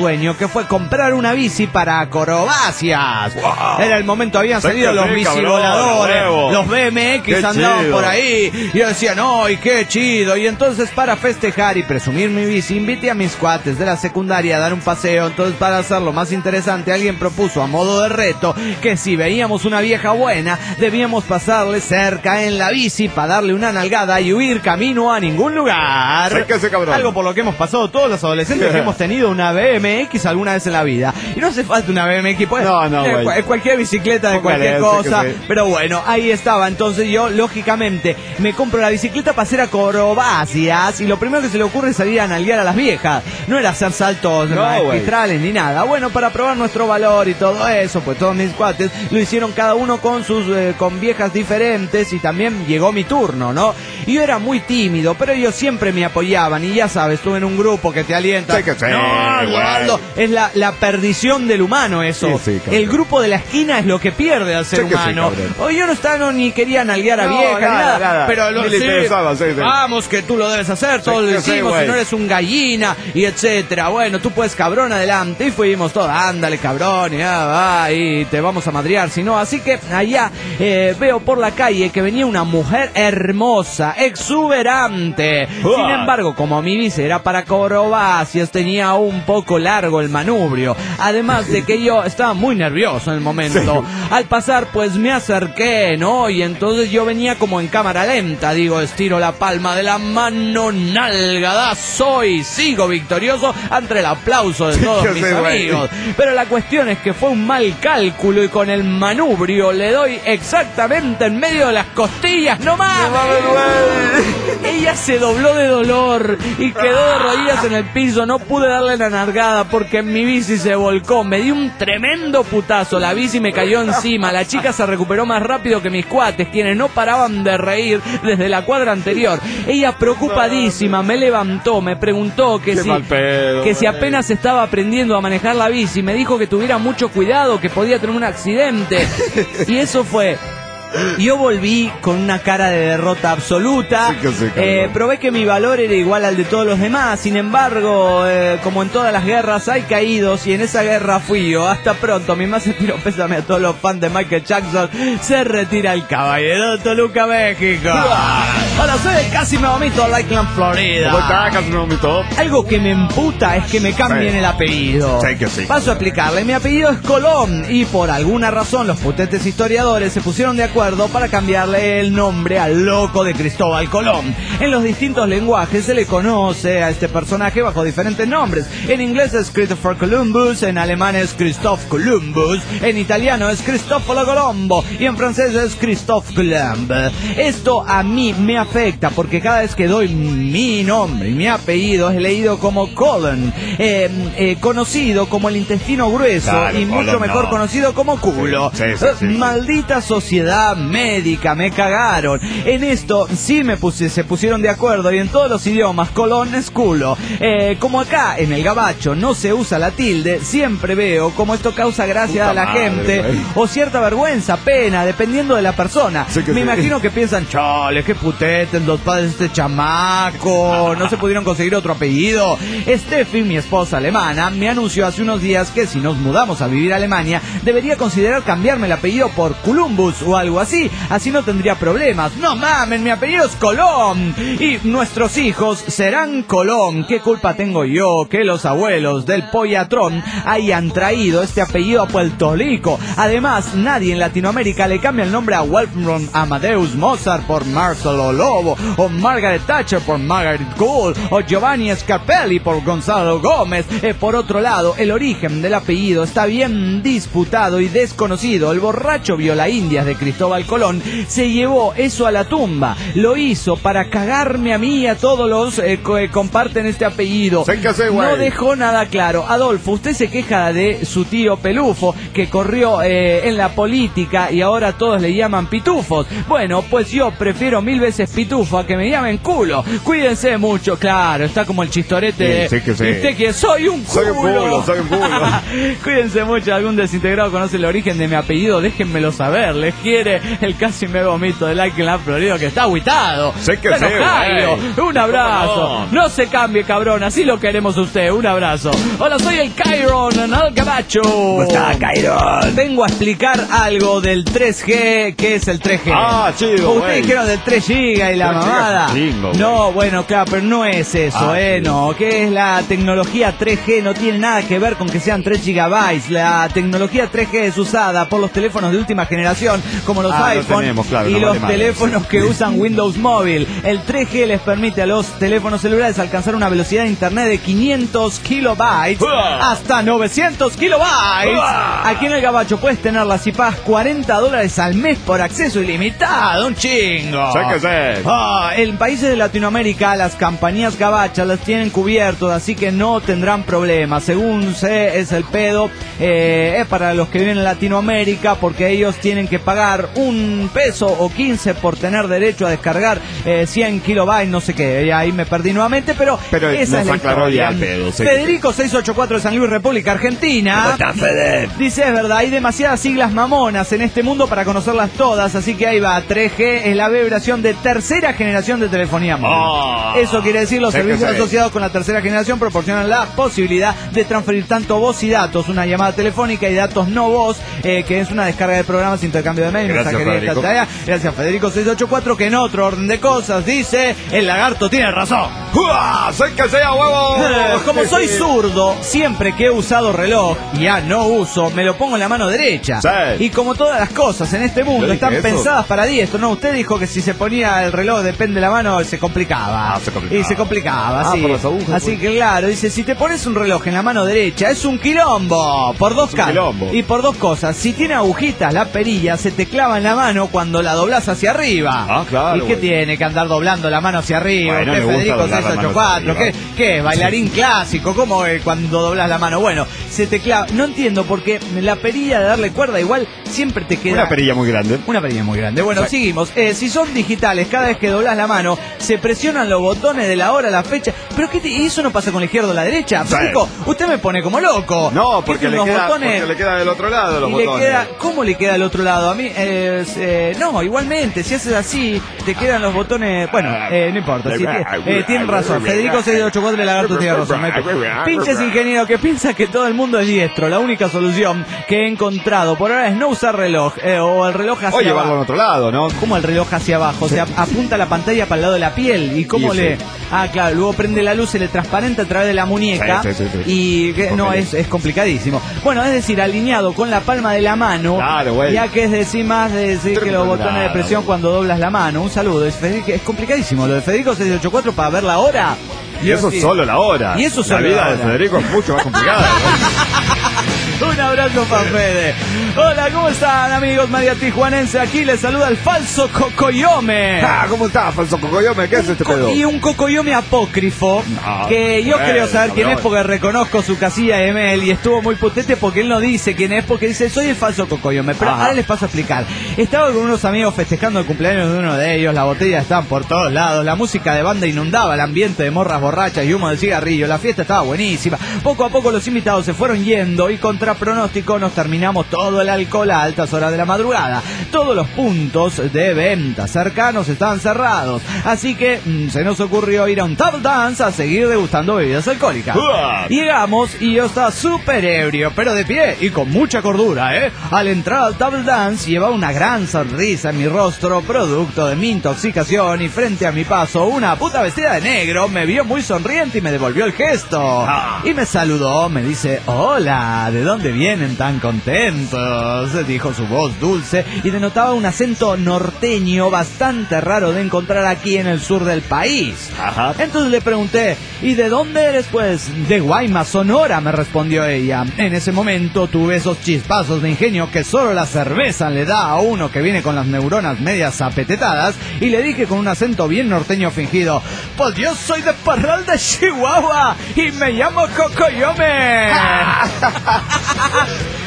S2: sueño, que fue comprar una bici para acrobacias.
S3: Wow.
S2: Era el momento, habían salido los bicivoladores, los BMX
S3: qué
S2: andaban
S3: chido
S2: por ahí. Y yo decía, no, y qué chido. Y entonces, para festejar y presumir mi bici, invité a mis cuates de la secundaria a dar un paseo. Entonces, para hacerlo más interesante, alguien propuso a modo de reto que si veíamos una vieja buena, debíamos pasarle cerca en la bici para darle una nalgada y huir camino a ningún lugar.
S3: Séquese, cabrón.
S2: Algo por lo que hemos pasado todos los adolescentes que hemos tenido una BMX alguna vez en la vida. Y no hace falta una BMX, pues, cualquier bicicleta de cualquier cosa. Pero bueno, ahí estaba. Entonces yo, lógicamente, me compro la bicicleta para hacer acrobacias y lo primero que se le ocurre es salir a nalguear a las viejas. No era hacer saltos magistrales ni nada. Bueno, para probar nuestro valor y todo eso, pues todos mis cuates lo hicieron cada uno con sus con viejas diferentes y también llegó mi turno, ¿no? Y yo era muy tímido, pero ellos siempre me apoyaban y ya sabes, estuve en un grupo que te alienta. No, es la perdición del humano eso. Sí, el grupo de la esquina es lo que pierde al ser humano. Yo no estaba ni quería nalguear a vieja ni nada. Pero lo vamos, que tú lo debes hacer, todos lo hicimos, si no eres un gallina y etcétera. Bueno, tú puedes, cabrón, adelante. Y fuimos todos, ándale, cabrón, y ya va, y te vamos a madrear, si no. Así que allá veo por la calle que venía una mujer hermosa, exuberante. Sin embargo, como mi bici era para acrobacias, tenía un poco largo el manubrio. Además de que yo estaba muy nervioso en el momento. Al pasar, pues me acerqué, ¿no? Y entonces yo venía como en cámara lenta. Digo, estiro la palma de la mano, nalgadazo y sigo victorioso ante el aplauso de todos mis amigos. Pero la cuestión es que fue un mal cálculo y con el manubrio le doy exactamente en medio de las costillas. ¡No mames! Ella se dobló de dolor y quedó de rodillas en el piso. No pude darle la nalgada porque mi bici se volcó. Me di un tremendo putazo. La bici me cayó encima. La chica se recuperó más rápido que mis cuates, quienes no paraban de reír desde la cuadra anterior. Ella, preocupadísima, me levantó, me preguntó que si apenas estaba aprendiendo a manejar la bici. Me dijo que tuviera mucho cuidado, que podía tener un accidente. Y eso fue. Yo volví con una cara de derrota absoluta. Probé que mi valor era igual al de todos los demás. Sin embargo, como en todas las guerras hay caídos, y en esa guerra fui yo. Hasta pronto. Mi más sentido pésame a todos los fans de Michael Jackson. Se retira el caballero de Toluca, México. Hola, soy el Casi Me Vomito, Lakeland, Florida.
S3: ¿Cómo está, Casi Me Vomito?
S2: Algo que me emputa es que me cambien el apellido. Paso a explicarle. Mi apellido es Colón y por alguna razón los putetes historiadores se pusieron de acuerdo para cambiarle el nombre al loco de Cristóbal Colón. En los distintos lenguajes se le conoce a este personaje bajo diferentes nombres. En inglés es Christopher Columbus, en alemán es Christophe Columbus, en italiano es Cristoforo Colombo y en francés es Christophe Colomb. Esto a mí me afecta porque cada vez que doy mi nombre y mi apellido es leído como Colon, conocido como el intestino grueso, y mucho mejor conocido como culo. Maldita sociedad médica, me cagaron. En esto sí se pusieron de acuerdo y en todos los idiomas Colón es culo. Como acá en el gabacho no se usa la tilde, siempre veo como esto causa gracia a la gente o cierta vergüenza, pena, dependiendo de la persona. Me imagino que piensan, chale, qué putetes los padres de este chamaco, no se pudieron conseguir otro apellido. Steffi, mi esposa alemana, me anunció hace unos días que si nos mudamos a vivir a Alemania debería considerar cambiarme el apellido por Columbus o algo así no tendría problemas. No mames, mi apellido es Colón y nuestros hijos serán Colón. ¿Qué culpa tengo yo que los abuelos del Pollatrón hayan traído este apellido a Puerto Rico? Además, nadie en Latinoamérica le cambia el nombre a Wolfram Amadeus Mozart por Marcelo Lobo, o Margaret Thatcher por Margaret Gould, o Giovanni Scarpelli por Gonzalo Gómez. Por otro lado, el origen del apellido está bien disputado y desconocido. El borracho viola indias de Cristóbal Colón se llevó eso a la tumba. Lo hizo para cagarme a mí y a todos los que comparten este apellido. No dejó nada claro. Adolfo, usted se queja de su tío Pelufo, que corrió en la política y ahora todos le llaman pitufos. Bueno, pues yo prefiero mil veces pitufa, que me llamen culo. Cuídense mucho, claro, está como el chistorete.
S3: Sí, que sí.
S2: ¿Y usted quién? Soy un culo.
S3: Soy un culo.
S2: Cuídense mucho, algún desintegrado conoce el origen de mi apellido, déjenmelo saber. Les quiere el casi me vomito de like en la Florida, que está agüitado.
S3: Sé que
S2: Bueno,
S3: sí,
S2: Jairo,
S3: güey.
S2: un abrazo. No se cambie, cabrón, así lo queremos a usted. Un abrazo. Hola, soy el Cairon, el Gabacho.
S3: ¿Cómo está, Cairon?
S2: Vengo a explicar algo del 3G. ¿Qué es el 3G?
S3: Ah, chido,
S2: Ustedes
S3: güey.
S2: dijeron del 3 GB y la
S3: 3
S2: mamada.
S3: gigas, lindo, güey.
S2: No, bueno, claro, pero no es eso,
S3: Sí.
S2: no. ¿Qué es la tecnología 3G? No tiene nada que ver con que sean 3 GB. La tecnología 3G es usada por los teléfonos de última generación, como los
S3: Lo
S2: iPhone
S3: tenemos, claro,
S2: y
S3: no
S2: los
S3: vale madre.
S2: teléfonos que usan Windows Móvil. El 3G les permite a los teléfonos celulares alcanzar una velocidad de internet de 500 kilobytes hasta 900 kilobytes. Aquí en el Gabacho puedes tenerlas y pagas $40 al mes por acceso ilimitado. Un chingo.
S3: Sé que sé.
S2: En países de Latinoamérica las compañías gabachas las tienen cubiertos, así que no tendrán problemas. Según sé, es el pedo es para los que viven en Latinoamérica, porque ellos tienen que pagar $1 o 15 por tener derecho a descargar 100 kilobytes, no sé qué. Ahí me perdí nuevamente, pero esa
S3: nos
S2: es la
S3: aclaró
S2: historia.
S3: ya el pedo. Sé
S2: Federico 684 de San Luis, República Argentina.
S3: ¿Cómo está, Fede?
S2: Dice, es verdad, hay demasiadas siglas mamonas en este mundo para conocerlas todas, así que ahí va. 3G es la vibración de tercera generación de telefonía móvil. Eso quiere decir los
S3: Sé que
S2: servicios
S3: sé.
S2: asociados con la tercera generación proporcionan la posibilidad de transferir tanto voz y datos, una llamada telefónica y datos no voz, que es una descarga de programas, intercambio de mail,
S3: Gracias,
S2: mensajería
S3: Federico.
S2: instantánea. Gracias, Federico 684, que en otro orden de cosas dice, el lagarto tiene razón.
S3: ¡Uah! ¡Sé que sea, huevo!
S2: Como soy zurdo, siempre que he usado reloj, y ya no uso, me lo pongo en la mano derecha.
S3: Sí.
S2: Y como todas las cosas en este mundo
S3: Yo dije
S2: están
S3: eso.
S2: pensadas para diestro, ¿no? Usted dijo que si se ponía el reloj depende de la mano, se complicaba.
S3: Ah, se complicaba.
S2: Y se complicaba,
S3: Ah,
S2: sí.
S3: por las agujas,
S2: Así
S3: pues.
S2: que claro, dice, si te pones un reloj en la mano derecha, es un quilombo. Por dos
S3: un
S2: casos.
S3: quilombo.
S2: Y por dos cosas. Si tiene agujitas, la perilla se te clava en la mano cuando la doblás hacia arriba.
S3: Ah, claro,
S2: ¿Y qué
S3: güey.
S2: tiene que andar doblando la mano hacia arriba?
S3: Bueno,
S2: Usted,
S3: le gusta
S2: Federico
S3: doblar la mano
S2: 684,
S3: hacia
S2: ¿qué? ¿Qué? ¿Bailarín clásico? ¿Cómo cuando doblas la mano? Bueno, se te clava. No entiendo porque la perilla de darle cuerda igual siempre te queda...
S3: Una perilla muy grande.
S2: Una perilla muy grande. Bueno,
S3: Sí.
S2: seguimos. Si son digitales, cada vez que doblas la mano, se presionan los botones de la hora, la fecha. ¿Pero qué y eso no pasa con la izquierda o la derecha?
S3: Sí.
S2: Federico, usted me pone como loco.
S3: No,
S2: ¿Qué
S3: porque
S2: tiene
S3: le,
S2: unos
S3: queda,
S2: botones?
S3: porque le queda del otro lado los
S2: Y le
S3: botones.
S2: queda, ¿cómo le queda al otro lado? A mí, no, igualmente, si haces así, te quedan los botones. Bueno, no importa. Tienen razón. Federico 684 de Lagarto tiene razón. Pinches ingeniero que piensa que todo el mundo es diestro. La única solución que he encontrado por ahora es no usar reloj o el reloj hacia
S3: O llevarlo
S2: abajo.
S3: al otro lado, ¿no?
S2: ¿Cómo el reloj hacia abajo? O sea, apunta la pantalla para el lado de la piel. ¿Y cómo
S3: Y
S2: le...?
S3: sí.
S2: Ah, claro, luego prende la luz, se le transparenta a través de la muñeca.
S3: Sí.
S2: Y no,
S3: Ok.
S2: es complicadísimo. Bueno, es decir, alineado con la palma de la mano.
S3: Claro, güey.
S2: Ya que es decir más de decir que los botones de presión cuando doblas la mano. Un saludo. Es complicadísimo. Lo de Federico 684 para ver la hora.
S3: Y eso es solo la hora.
S2: Y eso
S3: la
S2: solo la
S3: vida
S2: hora.
S3: de Federico es mucho más complicada.
S2: Un abrazo para Fede. Hola, ¿cómo están, amigos? María Tijuanense aquí les saluda el falso Cocoyome.
S3: ¿Cómo está, falso cocoyome? ¿Qué es este pedo?
S2: Y un Cocoyome apócrifo,
S3: No,
S2: que yo
S3: bueno,
S2: creo saber quién es
S3: cabrón.
S2: porque reconozco su casilla de mail y estuvo muy potente porque él no dice quién es, porque dice soy el falso Cocoyome. Pero
S3: Ajá.
S2: ahora les paso a explicar. Estaba con unos amigos festejando el cumpleaños de uno de ellos, las botellas estaban por todos lados, la música de banda inundaba el ambiente de morras borrachas y humo de cigarrillo, la fiesta estaba buenísima. Poco a poco los invitados se fueron yendo y contra pronóstico nos terminamos todo el alcohol a altas horas de la madrugada. Todos los puntos de venta cercanos estaban cerrados, así que se nos ocurrió ir a un table dance a seguir degustando bebidas alcohólicas. Llegamos y yo estaba súper ebrio, pero de pie y con mucha cordura, Al entrar al table dance llevaba una gran sonrisa en mi rostro, producto de mi intoxicación, y frente a mi paso una puta vestida de negro me vio muy sonriente y me devolvió el gesto. Y me saludó, me dice, hola, ¿de dónde vienen tan contentos? Dijo su voz dulce y denotaba un acento norteño bastante raro de encontrar aquí en el sur del país.
S3: Ajá.
S2: Entonces le pregunté, ¿y de dónde eres? Pues de Guaymas, Sonora, me respondió ella. En ese momento tuve esos chispazos de ingenio que solo la cerveza le da a uno que viene con las neuronas medias apetetadas, y le dije con un acento bien norteño fingido, pues yo soy de Parral de Chihuahua y me llamo Cocoyome.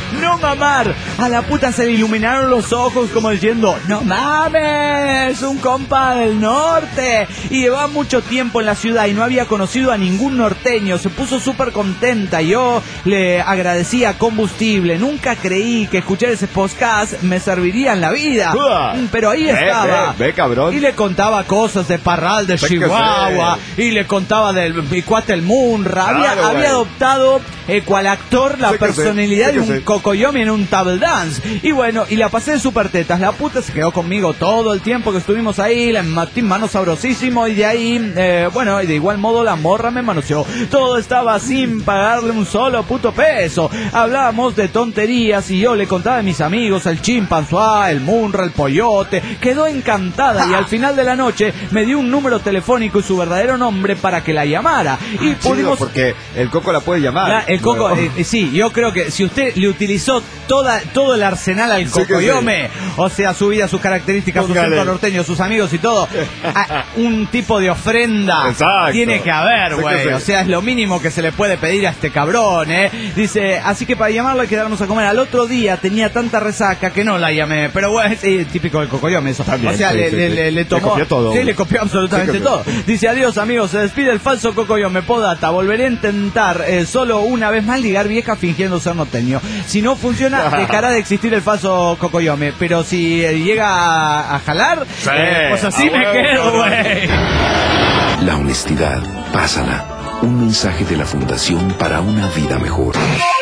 S2: no mamar. A la puta se le iluminaron los ojos como diciendo, no mames, un compa del norte. Y llevaba mucho tiempo en la ciudad y no había conocido a ningún norteño. Se puso súper contenta. Yo le agradecía combustible. Nunca creí que escuchar ese podcast me serviría en la vida. Pero ahí estaba.
S3: Ve, cabrón.
S2: Y le contaba cosas de Parral de Chihuahua. Y le contaba del Bicuate el Munra.
S3: Claro,
S2: había adoptado cual actor la personalidad de un cocoyomi en un table dance. Y bueno, y la pasé de super tetas. La puta se quedó conmigo todo el tiempo que estuvimos ahí. La metí en mano sabrosísimo. Y de ahí, bueno, y de igual modo la morra me manoseó. Todo estaba sin pagarle un solo puto peso. Hablábamos de tonterías y yo le contaba a mis amigos el chimpanzá, el Munra, el Pollote. Quedó encantada y al final de la noche me dio un número telefónico y su verdadero nombre para que la llamara. Y pudimos...
S3: porque el Coco la puede llamar.
S2: El Coco, sí, yo creo que si usted le utilizó todo el arsenal al Cocoyome, sí. O sea, su vida, sus características, su centro norteño, sus amigos y todo, un tipo de ofrenda.
S3: Exacto.
S2: Tiene que haber, güey. O sea, es lo mínimo que se le puede pedir a este cabrón, Dice, así que para llamarlo hay que darnos a comer. Al otro día tenía tanta resaca que no la llamé. Pero bueno, es típico del Cocoyome eso. También, o sea, le tomó. Le copió todo. Sí, le copió absolutamente todo. Dice, adiós amigos, se despide el falso Cocoyome. Podata, volveré a intentar solo una vez más ligar vieja fingiendo ser norteño. Si no funciona, dejará de existir el falso Cocoyome. Pero si llega a jalar,
S3: sí,
S2: pues así me quedo, güey.
S1: La honestidad, pásala. Un mensaje de la Fundación para una vida mejor.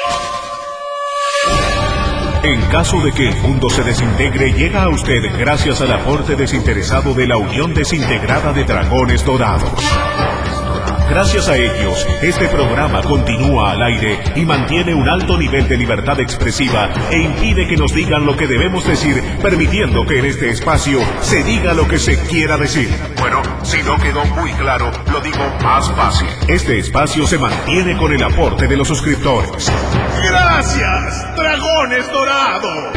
S1: En caso de que el mundo se desintegre, llega a usted gracias al aporte desinteresado de la Unión Desintegrada de Dragones Dorados. Gracias a ellos, este programa continúa al aire y mantiene un alto nivel de libertad expresiva e impide que nos digan lo que debemos decir, permitiendo que en este espacio se diga lo que se quiera decir. Bueno, si no quedó muy claro, lo digo más fácil. Este espacio se mantiene con el aporte de los suscriptores. ¡Gracias, Dragones Dorados!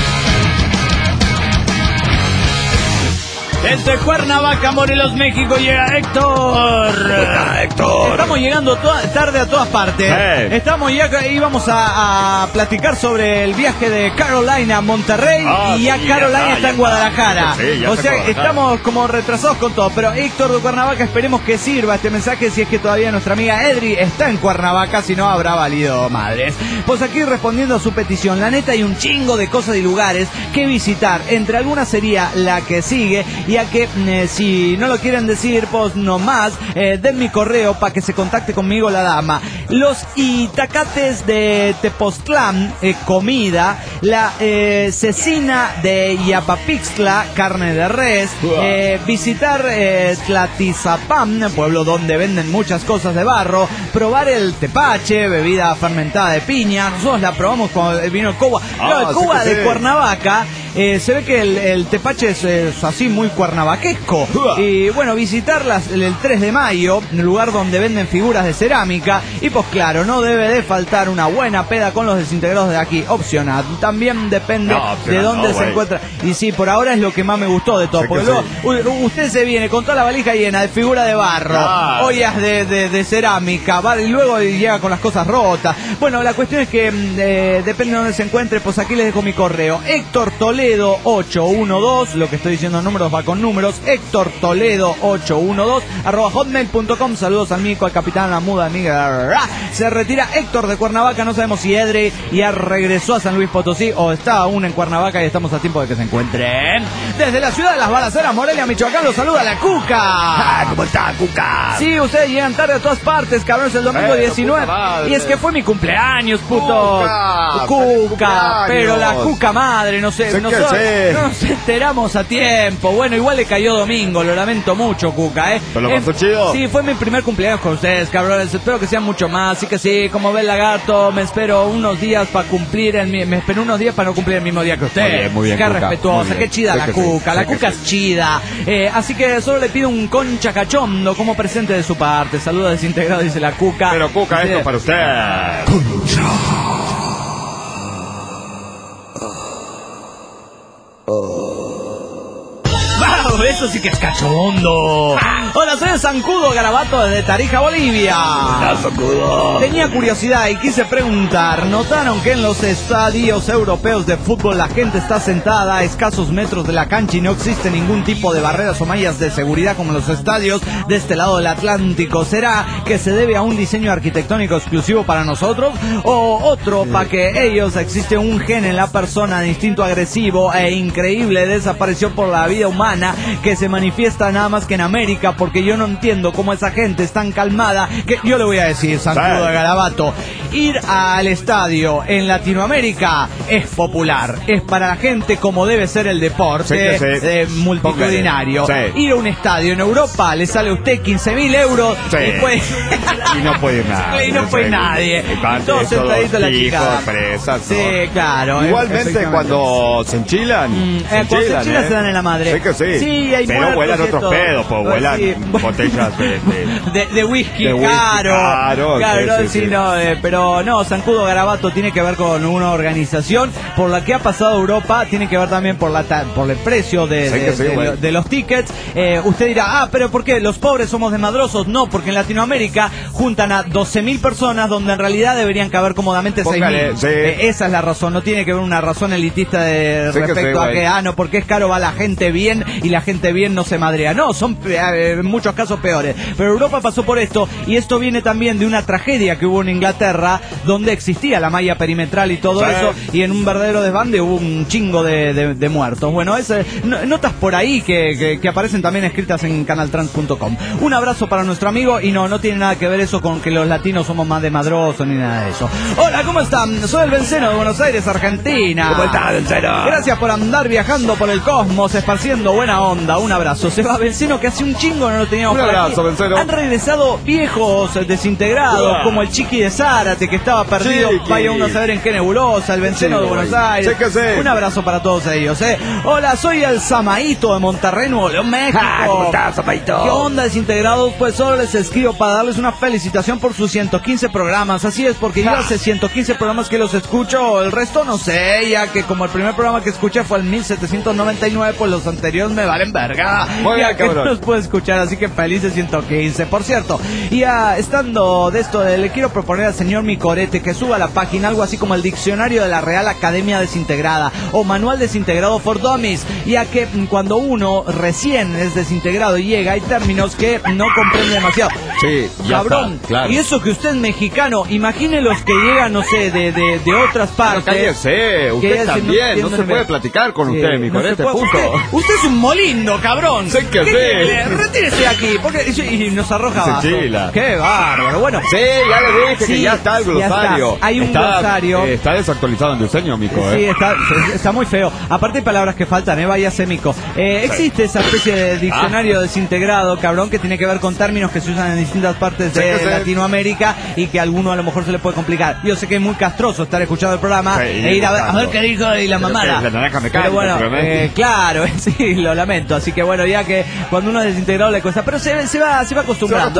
S2: Desde Cuernavaca, Morelos, México, llega Héctor. Estamos llegando tarde a todas partes. Estamos ya, íbamos a platicar sobre el viaje de Carolina a Monterrey y ya Carolina está en Guadalajara. O sea, estamos como retrasados con todo. Pero Héctor de Cuernavaca, esperemos que sirva este mensaje si es que todavía nuestra amiga Edri está en Cuernavaca, si no habrá valido madres. Pues aquí respondiendo a su petición, la neta hay un chingo de cosas y lugares que visitar. Entre algunas sería la que sigue. Ya que si no lo quieren decir, pues nomás den mi correo para que se contacte conmigo la dama. Los itacates de Tepoztlán, comida. La cecina de Yapapixtla, carne de res. Visitar Tlatizapán, pueblo donde venden muchas cosas de barro. Probar el tepache, bebida fermentada de piña. Nosotros la probamos cuando vino el Cuba. El Cuba de Cuernavaca. Se ve que el tepache es así muy cuernavaquesco. Y bueno, visitarlas el 3 de mayo, en el lugar donde venden figuras de cerámica. Y pues claro, no debe de faltar una buena peda con los desintegrados de aquí. Opcional. También depende de dónde se encuentra. Y sí, por ahora es lo que más me gustó de todo. Sí, porque luego usted se viene con toda la valija llena de figura de barro, ollas de cerámica, y luego llega con las cosas rotas. Bueno, la cuestión es que depende de dónde se encuentre. Pues aquí les dejo mi correo. Héctor Toledo 812, lo que estoy diciendo en números va con números. Héctor Toledo 812 @hotmail.com. Saludos al Mico, al capitán, a la muda amiga. Se retira Héctor de Cuernavaca. No sabemos si Edre ya regresó a San Luis Potosí o está aún en Cuernavaca y estamos a tiempo de que se encuentren. Desde la ciudad de Las Balaceras, Morelia, Michoacán, los saluda la Cuca.
S3: ¿Cómo está, Cuca?
S2: Sí, ustedes llegan tarde a todas partes, cabrones, el domingo 19. Y es que fue mi cumpleaños, puto. Cuca, pero la Cuca madre, no sé, no nos enteramos a tiempo. Bueno, igual le cayó domingo, lo lamento mucho, Cuca,
S3: ¿Pero lo pasó chido?
S2: Sí, fue mi primer cumpleaños con ustedes, cabrones. Espero que sean mucho más. Así que sí, como ve el lagarto, me espero unos días para cumplir me espero unos días para no cumplir el mismo día que usted.
S3: Muy bien,
S2: qué
S3: Cuca,
S2: respetuosa, qué chida la Cuca. La Cuca es chida. Así que solo le pido un concha cachondo como presente de su parte. Saludos desintegrado, dice la Cuca.
S3: Pero Cuca, esto para usted. Concha.
S2: Eso sí que es cachondo. Hola, soy el Zancudo Garabato desde Tarija, Bolivia.
S3: Hola, Zancudo.
S2: Tenía curiosidad y quise preguntar, ¿notaron que en los estadios europeos de fútbol la gente está sentada a escasos metros de la cancha y no existe ningún tipo de barreras o mallas de seguridad como en los estadios de este lado del Atlántico? ¿Será que se debe a un diseño arquitectónico exclusivo para nosotros? ¿O otro, para que ellos existe un gen en la persona de instinto agresivo e increíble desaparición por la vida humana que se manifiesta nada más que en América? Porque yo no entiendo cómo esa gente es tan calmada que yo le voy a decir, Zancudo de Garabato, ir al estadio en Latinoamérica es popular, es para la gente como debe ser el deporte, multitudinario. Ir a un estadio en Europa le sale a usted 15.000 euros
S3: y no puede ir nadie.
S2: Y no puede nadie. Todos sentaditos en la chica. Sí, claro.
S3: Igualmente cuando se enchilan.
S2: Cuando se enchilan se dan en la madre.
S3: Sí que sí.
S2: Sí, hay
S3: pero vuelan otros pedos, pues vuelan botellas
S2: de whisky caro. Pero no, Zancudo Garabato tiene que ver con una organización por la que ha pasado Europa, tiene que ver también por el precio de los tickets. Usted dirá, pero ¿por qué? ¿Los pobres somos desmadrosos? No, porque en Latinoamérica juntan a 12.000 personas donde en realidad deberían caber cómodamente 6.000. Esa es la razón, no tiene que ver una razón elitista respecto a que, no, porque es caro va la gente bien y la gente bien no se madrea. No, son en muchos casos peores. Pero Europa pasó por esto y esto viene también de una tragedia que hubo en Inglaterra donde existía la malla perimetral y todo eso, y en un verdadero desbande hubo un chingo de muertos. Bueno, notas por ahí que aparecen también escritas en canaltrans.com. Un abrazo para nuestro amigo y no tiene nada que ver eso con que los latinos somos más desmadrosos ni nada de eso. Hola, ¿cómo están? Soy el Benceno de Buenos Aires, Argentina.
S3: ¿Cómo estás, Benceno?
S2: Gracias por andar viajando por el cosmos, esparciendo buena onda. Un abrazo. Se va Benceno, que hace un chingo no lo teníamos.
S3: Un abrazo, Benceno.
S2: Han regresado viejos desintegrados, como el Chiqui de Zárate, que estaba perdido. Vaya uno a saber en qué nebulosa, el Benceno de Buenos Aires. Un abrazo para todos ellos. Hola, soy el Samaito de Monterrey, Nuevo León, México.
S3: ¿Cómo estás, Samaito?
S2: ¿Qué onda, desintegrados? Pues solo les escribo para darles una felicitación por sus 115 programas. Así es, porque yo hace 115 programas que los escucho, el resto no sé, ya que como el primer programa que escuché fue el 1799, pues los anteriores me valen verga.
S3: Muy bien,
S2: que no los puedo escuchar, así que felices 115. Por cierto, ya estando de esto, le quiero proponer al señor Micorete que suba a la página algo así como el diccionario de la Real Academia Desintegrada o Manual Desintegrado for Dummies, ya que cuando uno recién es desintegrado y llega, hay términos que no comprende demasiado.
S3: Sí,
S2: cabrón,
S3: está, claro.
S2: Y eso que usted es mexicano, imagine los que llegan, no sé, de otras partes.
S3: Cállese, usted también, no se puede platicar con usted, Micorete, punto.
S2: Usted es un molindo, cabrón.
S3: Sé que sí.
S2: Retírese aquí, y nos arroja vaso. Qué bárbaro, bueno.
S3: Sí, ya le dije que ya está el glosario.
S2: Hay un glosario.
S3: Está desactualizado en diseño, Mico.
S2: Sí, está muy feo. Aparte hay palabras que faltan, váyase, Mico. Existe esa especie de diccionario desintegrado, cabrón, que tiene que ver con términos que se usan en distintas partes de Latinoamérica y que a alguno a lo mejor se le puede complicar. Yo sé que es muy castroso estar escuchando el programa e ir a ver qué dijo y la mamada.
S3: La naranja mecánica.
S2: Pero bueno, claro, sí, lo lamento. Así que bueno, ya que cuando uno es desintegrado le cuesta, pero se va acostumbrando.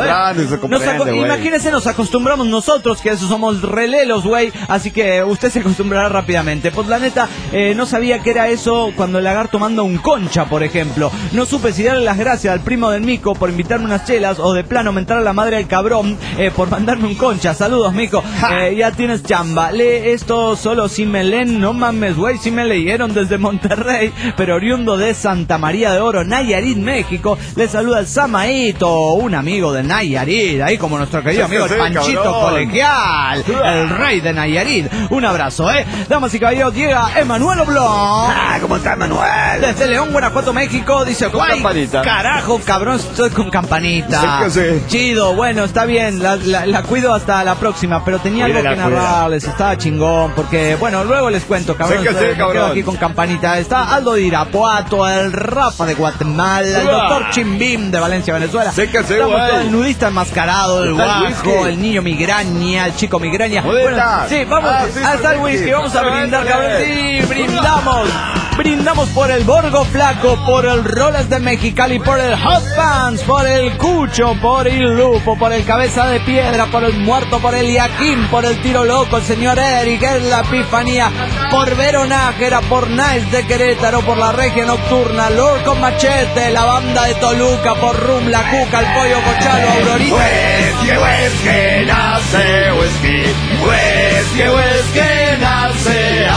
S2: Imagínense, nos acostumbramos nosotros, que eso somos relelos, güey. Así que usted se acostumbrará rápidamente. Pues la neta, no sabía que era eso cuando el lagarto manda un concha, por ejemplo. No supe si darle las gracias al primo del Mico por invitarme unas chelas o de plano mentar a la madre del cabrón por mandarme un concha. Saludos, Mico. Ya tienes chamba. Lee esto solo si me leen. No mames, güey, si me leyeron desde Monterrey, pero oriundo de Santa María de Oro, Nayarit, México. Le saluda el Samaito, un amigo de Nayarit, ahí como nuestro querido amigo el Panchito, cabrón. Colegial, el rey de Nayarit. Un abrazo, damas y caballeros, llega Emanuel Oblong.
S3: ¿Cómo está, Emanuel?
S2: Desde León, Guanajuato, México. Dice, guay, carajo, cabrón, estoy con campanita.
S3: Sí.
S2: Chido, bueno, está bien, la cuido hasta la próxima, pero tenía algo que narrarles, estaba chingón, porque, bueno, luego les cuento, cabrón. Me quedo aquí con campanita. Está Aldo de Irapuato, el Rafa de Guatemala, el doctor Chimbim de Valencia, Venezuela. Estamos todo el nudista enmascarado, el guajo, el niño migraña, el chico migraña. Bueno, sí, vamos, hasta el whisky, vamos a brindar, cabrón. Sí, brindamos. Brindamos por el Borgo Flaco, por el Roles de Mexicali, por el Hot Pants, por el Cucho, por el Lupo, por el Cabeza de Piedra, por el Muerto, por el Iaquín, por el Tiro Loco, el señor Eric, es la Epifanía, por Vero Nájera, por Nice de Querétaro, por la Regia Nocturna, Lord con Machete, la banda de Toluca, por Rum, la Cuca, el Pollo Cochalo, Aurorita.
S6: Whisky, nace whisky, whisky, nace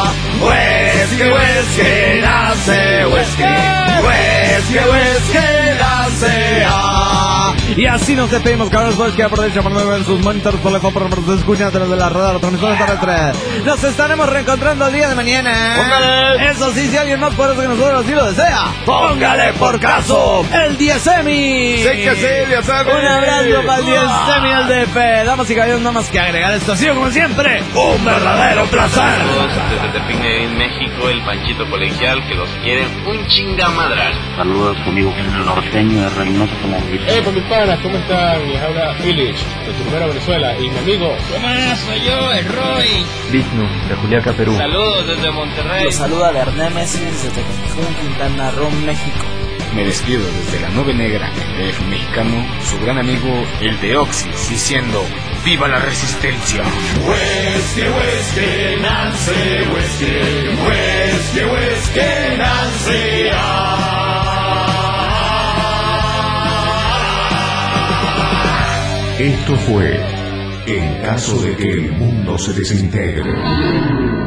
S6: whisky, nace whisky, nace
S2: Y así nos despedimos, cabrones. Todos que aprovechen para ver sus monitores, por la por escuchar desde la radar, transmisión terrestre. Nos estaremos reencontrando el día de mañana.
S3: Póngale.
S2: Eso sí, si alguien más parece que nosotros así lo desea,
S3: Póngale por caso.
S2: el 10semi.
S3: Sí que sí, 10semi.
S2: Un abrazo para el 10semi al DF. Damas y caballeros, nada más que agregar esto. Ha sido como siempre
S3: Un verdadero placer.
S7: Saludos desde Tepine, en México, el Panchito Colegial, que los quieren un chingamadral.
S8: Saludos conmigo, el norteño de Reynosa, Colombia.
S9: Con mis panas, ¿cómo están? Les habla Illich, de Turbera, Venezuela, y mi amigo.
S10: ¿Cómo no? Soy yo, el Roy.
S11: Vigno, de Juliaca, Perú.
S10: Saludos desde Monterrey.
S12: Los saluda Bernémesis desde Cancún, Quintana Roo, México.
S13: Me despido desde la Nube Negra, el DF mexicano, su gran amigo, el de Oxys, diciendo ¡viva la resistencia!
S6: Whisky, whisky, Nancy, whisky, whisky, whisky, Nancy.
S1: Esto fue En caso de que el mundo se desintegre.